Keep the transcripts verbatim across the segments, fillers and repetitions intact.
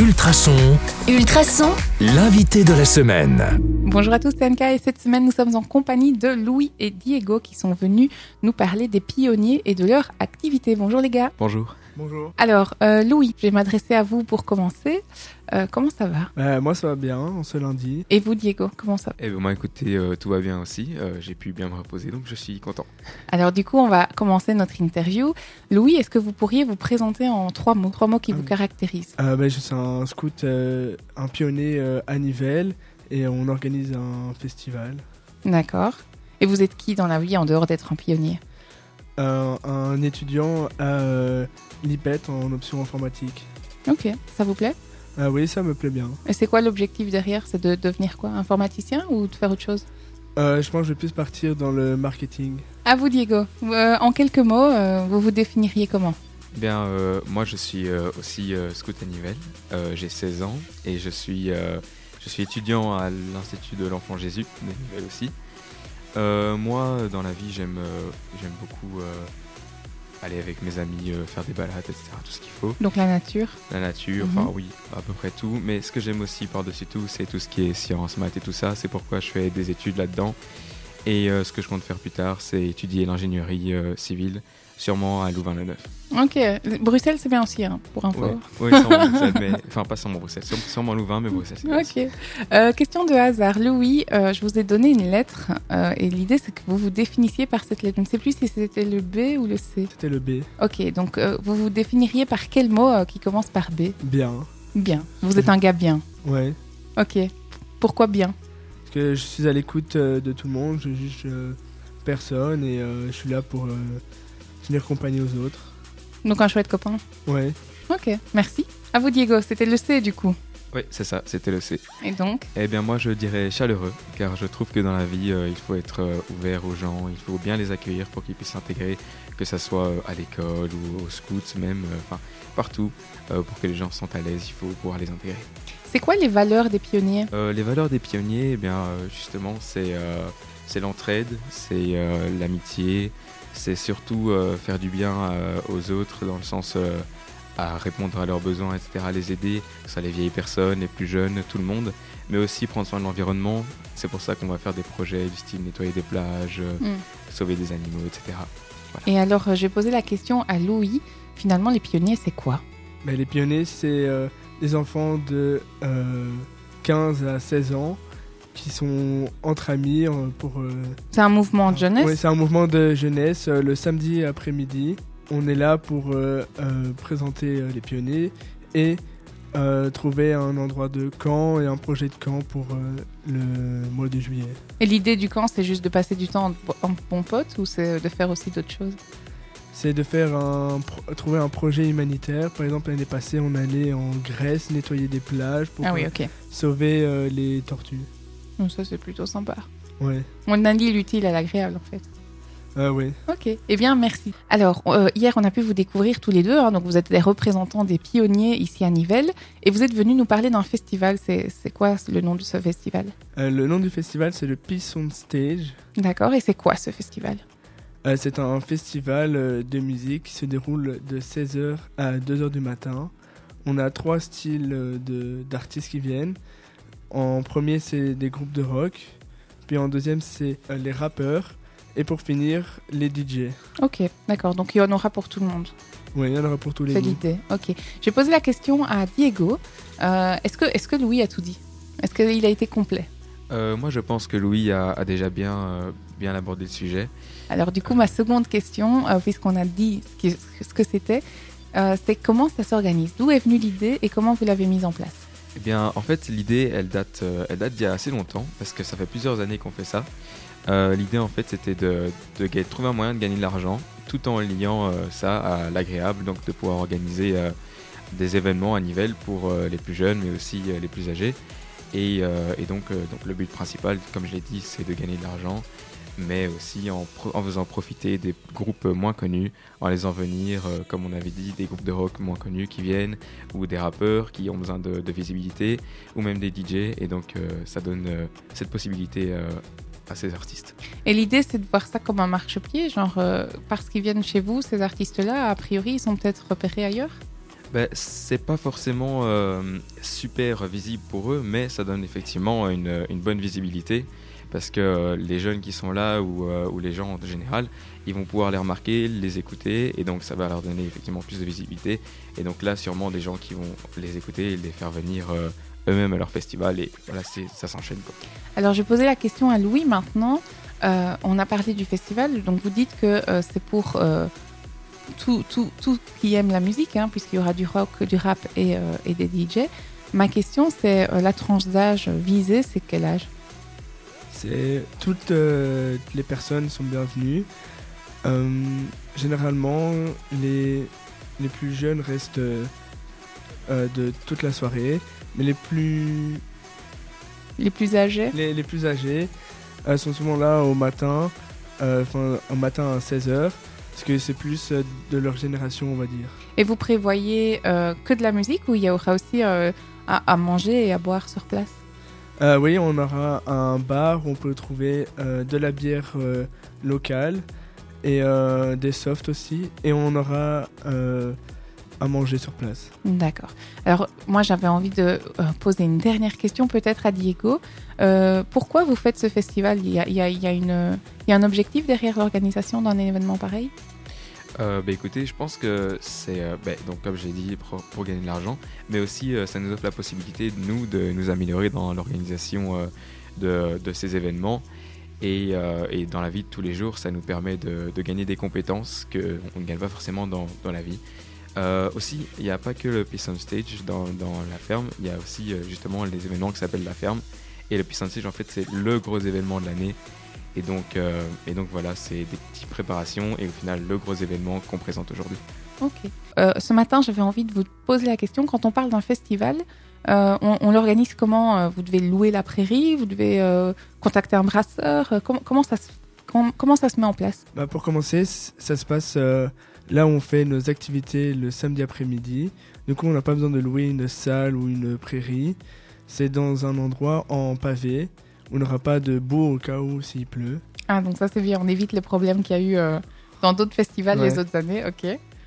Ultrason, Ultrason, l'invité de la semaine. Bonjour à tous, c'est Anka et cette semaine nous sommes en compagnie de Louis et Diego qui sont venus nous parler des pionniers et de leur activité. Bonjour les gars. Bonjour. Bonjour. Alors euh, Louis, je vais m'adresser à vous pour commencer. Euh, comment ça va ? Euh, moi ça va bien, en ce lundi. Et vous Diego, comment ça va ? Eh ben moi écoutez, euh, tout va bien aussi, euh, j'ai pu bien me reposer donc je suis content. Alors du coup on va commencer notre interview. Louis, est-ce que vous pourriez vous présenter en trois mots, trois mots qui Ah vous oui. caractérisent ? Euh, bah, je suis un scout, euh, un pionnier euh, à Nivelles et on organise un festival. D'accord. Et vous êtes qui dans la vie en dehors d'être un pionnier ? Euh, un étudiant à euh, l'I P E T en option informatique. Ok, ça vous plaît ? Ah oui, ça me plaît bien. Et c'est quoi l'objectif derrière ? C'est de devenir quoi ? Informaticien ou de faire autre chose ? Euh, je pense que je vais plus partir dans le marketing. À vous Diego, Euh, en quelques mots, euh, vous vous définiriez comment ? Bien, euh, moi je suis euh, aussi euh, scout à Nivelles, euh, j'ai seize ans et je suis, euh, je suis étudiant à l'Institut de l'Enfant Jésus de Nivelles aussi. Euh, moi dans la vie j'aime, euh, j'aime beaucoup euh, aller avec mes amis, euh, faire des balades, et cetera. Tout ce qu'il faut. Donc la nature. La nature, Mhm. enfin oui, à peu près tout. Mais ce que j'aime aussi par-dessus tout, c'est tout ce qui est sciences, maths et tout ça. C'est pourquoi je fais des études là-dedans. Et euh, ce que je compte faire plus tard, c'est étudier l'ingénierie euh, civile, sûrement à Louvain-la-Neuve. Ok, Bruxelles c'est bien aussi, hein, pour info. Ouais, oui, sûrement Bruxelles, mais... Enfin, pas sûrement Bruxelles, sûrement, sûrement Louvain, mais Bruxelles, c'est bien aussi. Ok. Euh, question de hasard. Louis, euh, je vous ai donné une lettre euh, et l'idée c'est que vous vous définissiez par cette lettre. Je ne sais plus si c'était le B ou le C. C'était le B. Ok, donc euh, vous vous définiriez par quel mot euh, qui commence par B ? Bien. Bien. Vous êtes un gars bien. Ouais. Ok. Pourquoi bien ? Parce que je suis à l'écoute euh, de tout le monde, je juge euh, personne et euh, je suis là pour euh, tenir compagnie aux autres. Donc un chouette copain. Ouais. Ok, merci. À vous Diego, c'était le C du coup. Oui, c'est ça, c'était le C. Et donc ? Eh bien, moi, je dirais chaleureux, car je trouve que dans la vie, euh, il faut être euh, ouvert aux gens, il faut bien les accueillir pour qu'ils puissent s'intégrer, que ce soit euh, à l'école ou aux scouts même, euh, enfin, partout, euh, pour que les gens se sentent à l'aise, il faut pouvoir les intégrer. C'est quoi les valeurs des pionniers ? Euh, les valeurs des pionniers, eh bien, euh, justement, c'est, euh, c'est l'entraide, c'est euh, l'amitié, c'est surtout euh, faire du bien euh, aux autres, dans le sens euh, à répondre à leurs besoins, et cetera, les aider, que ce soit les vieilles personnes, les plus jeunes, tout le monde, mais aussi prendre soin de l'environnement. C'est pour ça qu'on va faire des projets du style nettoyer des plages, euh, Mm. sauver des animaux, et cetera. Et alors, euh, je vais poser la question à Louis. Finalement, les pionniers, c'est quoi ? Bah, les pionniers, c'est euh, des enfants de euh, quinze à seize ans qui sont entre amis euh, pour... euh, C'est un mouvement de jeunesse ? Oui, c'est un mouvement de jeunesse. euh, le samedi après-midi, on est là pour euh, euh, présenter euh, les pionniers et euh, trouver un endroit de camp et un projet de camp pour euh, le mois de juillet. Et l'idée du camp, c'est juste de passer du temps en, en bon pote ou c'est de faire aussi d'autres choses ? C'est de faire un, pro- trouver un projet humanitaire. Par exemple, l'année passée, on allait en Grèce nettoyer des plages pour Ah oui, euh, ok. sauver euh, les tortues. Donc ça, c'est plutôt sympa. Ouais. On allie l'utile à l'agréable, en fait. Ah oui. Ok, eh bien merci. Alors, euh, hier, on a pu vous découvrir tous les deux, hein, donc vous êtes des représentants des pionniers ici à Nivelles, et vous êtes venus nous parler d'un festival. C'est, c'est quoi le nom de ce festival ? Euh, le nom du festival, c'est le Peace on Stage. D'accord, et c'est quoi ce festival ? Euh, c'est un festival euh, de musique qui se déroule de seize heures à deux heures du matin. On a trois styles euh, de, d'artistes qui viennent. En premier, c'est des groupes de rock. Puis en deuxième, c'est euh, les rappeurs. Et pour finir, les D J. Ok, d'accord, donc il y en aura pour tout le monde. Oui, il y en aura pour tous les C'est goûts. l'idée, ok. Je vais poser la question à Diego. Euh, est-ce que, est-ce que Louis a tout dit ? Est-ce qu'il a été complet ? Euh, moi, je pense que Louis a, a déjà bien, euh, bien abordé le sujet. Alors du coup, ma seconde question, euh, puisqu'on a dit ce, qui- ce que c'était, euh, c'est comment ça s'organise ? D'où est venue l'idée et comment vous l'avez mise en place ? Eh bien, en fait, l'idée, elle date, euh, elle date d'il y a assez longtemps, parce que ça fait plusieurs années qu'on fait ça. Euh, l'idée, en fait, c'était de, de ga- trouver un moyen de gagner de l'argent, tout en liant euh, ça à l'agréable, donc de pouvoir organiser euh, des événements à Nivelles pour euh, les plus jeunes, mais aussi euh, les plus âgés. Et, euh, et donc, euh, donc, le but principal, comme je l'ai dit, c'est de gagner de l'argent, mais aussi en, pro- en faisant profiter des groupes moins connus, en les en venir, euh, comme on avait dit, des groupes de rock moins connus qui viennent, ou des rappeurs qui ont besoin de, de visibilité, ou même des D J, et donc euh, ça donne euh, cette possibilité euh, à ces artistes. Et l'idée, c'est de voir ça comme un marchepied, genre euh, parce qu'ils viennent chez vous, ces artistes-là, a priori, ils sont peut-être repérés ailleurs ? Ben, c'est pas forcément euh, super visible pour eux, mais ça donne effectivement une, une bonne visibilité parce que euh, les jeunes qui sont là ou, euh, ou les gens en général, ils vont pouvoir les remarquer, les écouter et donc ça va leur donner effectivement plus de visibilité. Et donc là, sûrement des gens qui vont les écouter et les faire venir euh, eux-mêmes à leur festival et voilà, c'est, ça s'enchaîne, quoi. Alors, je vais poser la question à Louis maintenant. Euh, on a parlé du festival, donc vous dites que euh, c'est pour euh, tout, tout, tout qui aime la musique, hein, puisqu'il y aura du rock, du rap et, euh, et des D J. Ma question, c'est euh, la tranche d'âge visée, c'est quel âge? C'est toutes euh, les personnes sont bienvenues. Euh, généralement, les, les plus jeunes restent euh, de toute la soirée, mais les plus, Les plus âgés? les, les plus âgés euh, sont souvent là au matin, enfin euh, au matin à seize heures, parce que c'est plus euh, de leur génération, on va dire. Et vous prévoyez euh, que de la musique ou il y aura aussi euh, à, à manger et à boire sur place? Euh, oui, on aura un bar où on peut trouver euh, de la bière euh, locale et euh, des softs aussi, et on aura euh, à manger sur place. D'accord. Alors, moi, j'avais envie de euh, poser une dernière question peut-être à Diego. Euh, pourquoi vous faites ce festival? Il y a, il y a, il y a une, il y a un objectif derrière l'organisation d'un événement pareil? Euh, bah, écoutez, je pense que c'est, euh, bah, donc, comme j'ai dit, pour, pour gagner de l'argent, mais aussi euh, ça nous offre la possibilité, nous, de nous améliorer dans l'organisation euh, de, de ces événements. Et, euh, et dans la vie de tous les jours, ça nous permet de, de gagner des compétences qu'on ne gagne pas forcément dans, dans la vie. Euh, aussi, il n'y a pas que le Peace on Stage dans, dans la ferme, il y a aussi euh, justement les événements qui s'appellent la ferme. Et le Peace on Stage, en fait, c'est le gros événement de l'année. Et donc, euh, et donc voilà, c'est des petites préparations et au final, le gros événement qu'on présente aujourd'hui. Ok. Euh, ce matin, j'avais envie de vous poser la question. Quand on parle d'un festival, euh, on, on l'organise comment? Vous devez louer la prairie? Vous devez euh, contacter un brasseur? comment, comment, ça se, comment, comment ça se met en place? Bah, pour commencer, c- ça se passe euh, là où on fait nos activités le samedi après-midi. Du coup, on n'a pas besoin de louer une salle ou une prairie. C'est dans un endroit en pavé. On n'aura pas de boue au cas où s'il pleut. Ah, donc ça c'est bien, on évite les problèmes qu'il y a eu euh, dans d'autres festivals Ouais. les autres années, ok.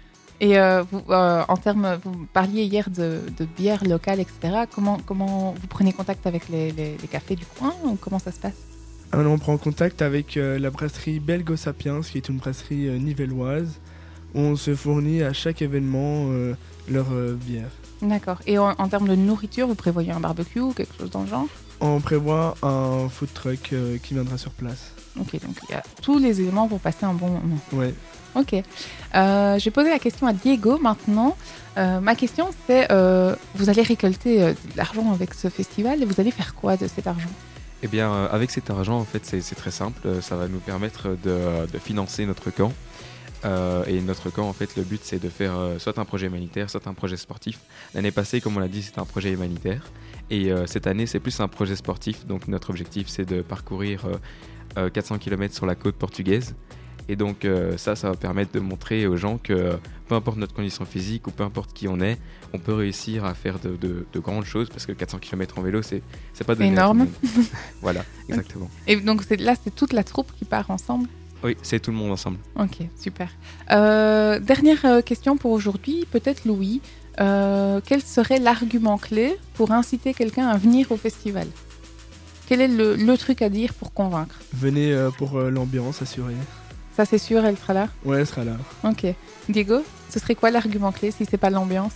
Et euh, vous, euh, en termes, vous parliez hier de, de bière locale, et cetera. Comment, comment vous prenez contact avec les, les, les cafés du coin ou comment ça se passe? Alors, on prend contact avec euh, la brasserie Belgo Sapiens, qui est une brasserie euh, nivelloise, où on se fournit à chaque événement euh, leur euh, bière. D'accord. Et en, en termes de nourriture, vous prévoyez un barbecue ou quelque chose dans le genre? On prévoit un food truck euh, qui viendra sur place. Ok, donc il y a tous les éléments pour passer un bon moment. Ouais. Ok. Euh, je vais poser la question à Diego maintenant. Euh, ma question c'est, euh, vous allez récolter euh, de l'argent avec ce festival et vous allez faire quoi de cet argent? Eh bien, euh, avec cet argent, en fait, c'est, c'est très simple. Euh, Ça va nous permettre de, de financer notre camp. Euh, et notre camp, en fait, le but, c'est de faire euh, soit un projet humanitaire, soit un projet sportif. L'année passée, comme on l'a dit, c'était un projet humanitaire. Et euh, cette année, c'est plus un projet sportif. Donc, notre objectif, c'est de parcourir euh, euh, quatre cents kilomètres sur la côte portugaise. Et donc, euh, ça, ça va permettre de montrer aux gens que peu importe notre condition physique ou peu importe qui on est, on peut réussir à faire de, de, de grandes choses parce que quatre cents kilomètres en vélo, c'est, c'est pas donné à tout le Énorme. monde. Voilà, exactement. Et donc c'est, là, c'est toute la troupe qui part ensemble? Oui, c'est tout le monde ensemble. Ok, super. Euh, dernière euh, question pour aujourd'hui, peut-être Louis. Euh, quel serait l'argument clé pour inciter quelqu'un à venir au festival? Quel est le, le truc à dire pour convaincre? Venez euh, pour euh, l'ambiance assurée. Ça, c'est sûr, elle sera là? Ouais, elle sera là. Ok. Diego, ce serait quoi l'argument clé si c'est pas l'ambiance?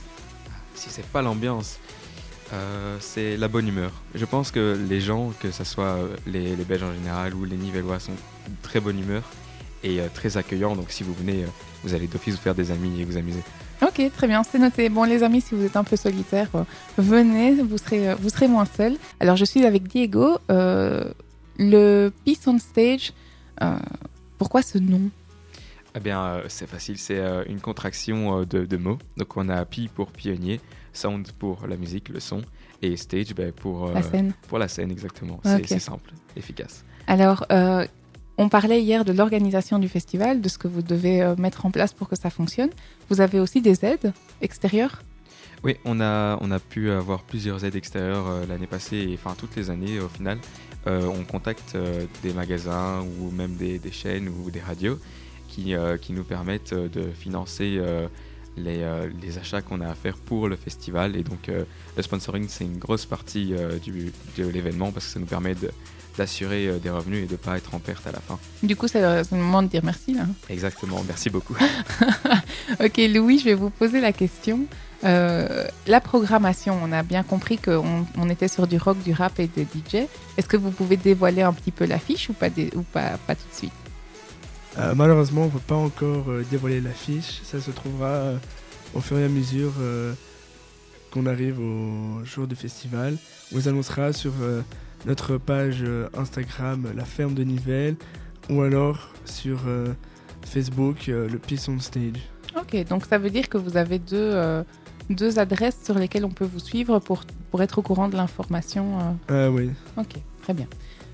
Si c'est pas l'ambiance, euh, c'est la bonne humeur. Je pense que les gens, que ce soit euh, les, les Belges en général ou les Nivellois, sont de très bonne humeur et euh, très accueillants. Donc si vous venez, euh, vous allez d'office vous faire des amis et vous amuser. Ok, très bien, c'est noté. Bon, les amis, si vous êtes un peu solitaire, euh, venez, vous serez, euh, vous serez moins seul. Alors, je suis avec Diego. Euh, le Peace on Stage, euh, pourquoi ce nom? Eh bien, euh, c'est facile, c'est euh, une contraction euh, de, de mots. Donc on a P pour pionnier, Sound pour la musique, le son, et Stage ben, pour, euh, La scène. pour la scène, exactement. Ok. C'est, c'est simple, efficace. Alors, euh, on parlait hier de l'organisation du festival, de ce que vous devez euh, mettre en place pour que ça fonctionne. Vous avez aussi des aides extérieures? Oui, on a, on a pu avoir plusieurs aides extérieures euh, l'année passée, et enfin toutes les années au final. Euh, on contacte euh, des magasins ou même des, des chaînes ou des radios qui, euh, qui nous permettent de financer euh, les, euh, les achats qu'on a à faire pour le festival. Et donc euh, le sponsoring, c'est une grosse partie euh, du, de l'événement parce que ça nous permet de, d'assurer euh, des revenus et de ne pas être en perte à la fin. Du coup, c'est le, c'est le moment de dire merci, là. Exactement, merci beaucoup. Ok, Louis, je vais vous poser la question. Euh, la programmation, on a bien compris qu'on on était sur du rock, du rap et des D J. Est-ce que vous pouvez dévoiler un petit peu l'affiche ou pas, des, ou pas, pas tout de suite? Euh, malheureusement, on ne peut pas encore euh, dévoiler l'affiche. Ça se trouvera euh, au fur et à mesure euh, qu'on arrive au jour du festival. On vous annoncera sur euh, notre page euh, Instagram La Ferme de Nivelles ou alors sur euh, Facebook euh, le Peace on Stage. Ok, donc ça veut dire que vous avez deux, euh, deux adresses sur lesquelles on peut vous suivre pour, pour être au courant de l'information. Euh... Ah oui. Ok, très bien.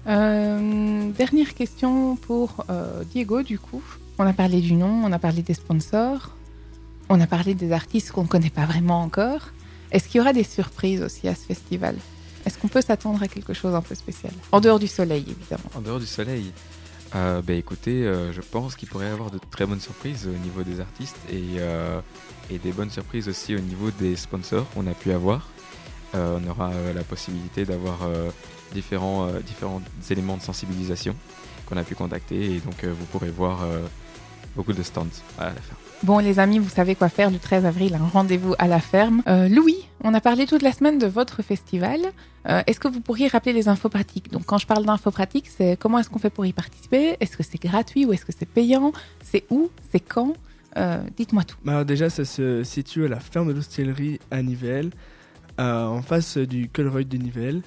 Euh, dernière question pour euh, Diego, du coup. On a parlé du nom, on a parlé des sponsors, on a parlé des artistes qu'on ne connaît pas vraiment encore. Est-ce qu'il y aura des surprises aussi à ce festival? Est-ce qu'on peut s'attendre à quelque chose un peu spécial? En dehors du soleil, évidemment. En dehors du soleil, euh, bah, écoutez, euh, je pense qu'il pourrait y avoir de très bonnes surprises au niveau des artistes et, euh, et des bonnes surprises aussi au niveau des sponsors qu'on a pu avoir. Euh, on aura euh, la possibilité d'avoir euh, différents, euh, différents éléments de sensibilisation qu'on a pu contacter et donc euh, vous pourrez voir euh, beaucoup de stands à la ferme. Bon les amis, vous savez quoi faire le treize avril, un rendez-vous à la ferme. Euh, Louis, on a parlé toute la semaine de votre festival. Euh, est-ce que vous pourriez rappeler les infos pratiques? Donc quand je parle d'infos pratiques, c'est comment est-ce qu'on fait pour y participer? Est-ce que c'est gratuit ou est-ce que c'est payant? C'est où? C'est quand? euh, Dites-moi tout. Alors déjà, ça se situe à la ferme de l'Hostellerie à Nivelles, euh, en face du Colruyt de Nivelles.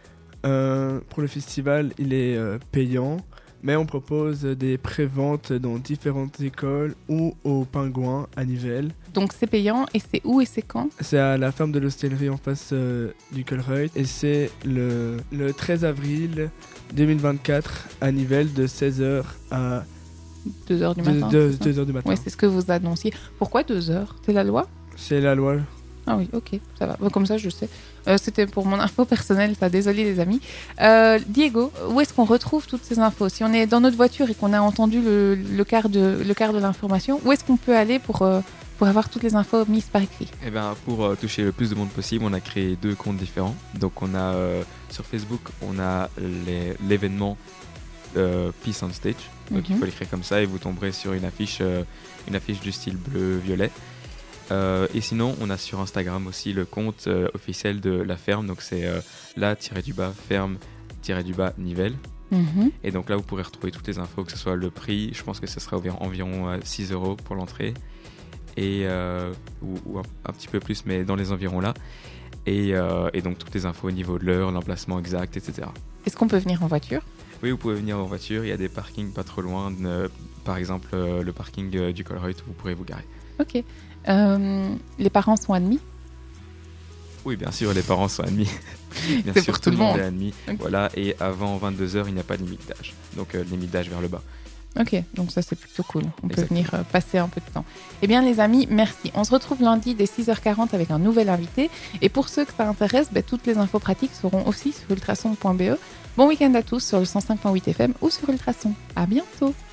Euh, pour le festival, il est euh, payant, mais on propose des préventes dans différentes écoles ou au Pingouin à Nivelles. Donc c'est payant et c'est où et c'est quand? C'est à la ferme de l'Hostellerie en face euh, du Colruyt et c'est le, le treize avril deux mille vingt-quatre à Nivelles de seize heures à deux heures du matin. deux heures du matin. Oui, c'est ce que vous annonciez. Pourquoi deux heures? C'est la loi? C'est la loi. Ah oui, ok, ça va. Comme ça, je sais. Euh, c'était pour mon info personnelle, ça. Désolé, les amis. Euh, Diego, où est-ce qu'on retrouve toutes ces infos? Si on est dans notre voiture et qu'on a entendu le, le, quart de, le quart de l'information, où est-ce qu'on peut aller pour, euh, pour avoir toutes les infos mises par écrit? Eh ben, pour euh, toucher le plus de monde possible, on a créé deux comptes différents. Donc, on a euh, sur Facebook, on a les, l'événement euh, Peace on Stage. Donc, Mm-hmm. il faut l'écrire comme ça et vous tomberez sur une affiche, euh, une affiche du style bleu-violet. Euh, et sinon, on a sur Instagram aussi le compte euh, officiel de la ferme. Donc, c'est euh, la-du-bas ferme-du-bas Nivelles. Mm-hmm. Et donc là, vous pourrez retrouver toutes les infos, que ce soit le prix. Je pense que ce sera environ, environ euh, six euros pour l'entrée. Et, euh, ou, ou un, un petit peu plus, mais dans les environs là. Et, euh, et donc, toutes les infos au niveau de l'heure, l'emplacement exact, et cetera. Est-ce qu'on peut venir en voiture? Oui, vous pouvez venir en voiture. Il y a des parkings pas trop loin. De, par exemple, euh, le parking euh, du Colruyt, où vous pourrez vous garer. Ok. Euh, les parents sont admis? Oui, bien sûr, les parents sont admis. Bien C'est sûr, pour tout le monde. est admis. Okay. Voilà, et avant vingt-deux heures, il n'y a pas de limite d'âge. Donc, euh, limite d'âge vers le bas. Ok, donc ça c'est plutôt cool. On Exactement. peut venir euh, passer un peu de temps. Eh bien les amis, merci. On se retrouve lundi dès six heures quarante avec un nouvel invité. Et pour ceux que ça intéresse, bah, toutes les infos pratiques seront aussi sur ultrason point b e. Bon week-end à tous sur le cent cinq point huit F M ou sur Ultrason. À bientôt.